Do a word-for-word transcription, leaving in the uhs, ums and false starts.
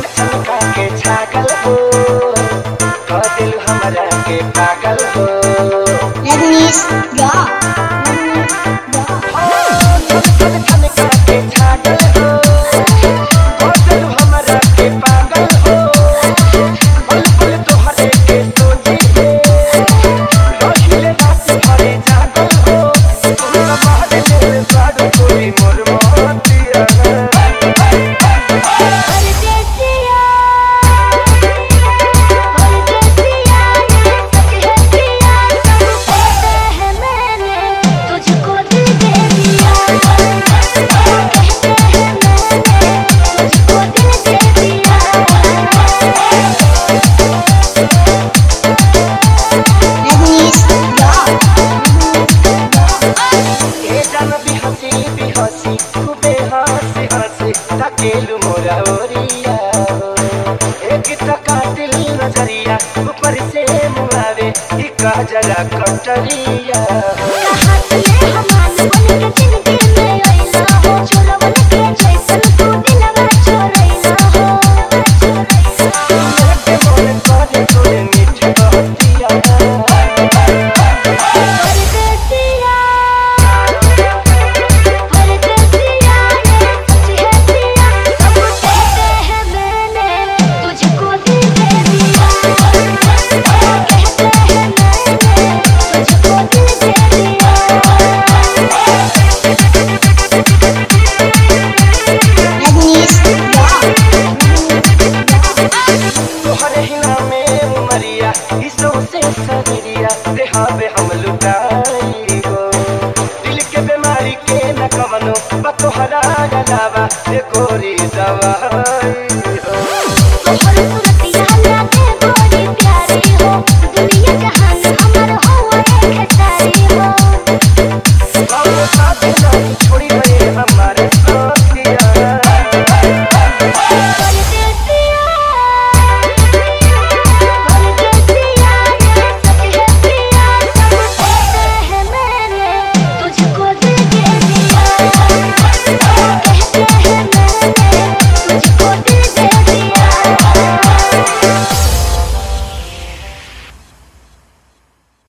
चमका के छागल हो कर दिल हमरा के पागल हो रजनीश रॉक चमका के छागल हो कर दिल हमरा के पागल हो पल पल तोहरे के सोची रहिले रात भरे जागल हो तुम बाहर ले बाड़ कोई मोर मोतिया केलू मोरा ओरिया एक कातिल नजरिया ऊपर से मुआवे एक जरा कटरिया हम लुटाई हो दिल के बीमारी के न कवनो बतोहरा गलावा गोरी दवाई हो।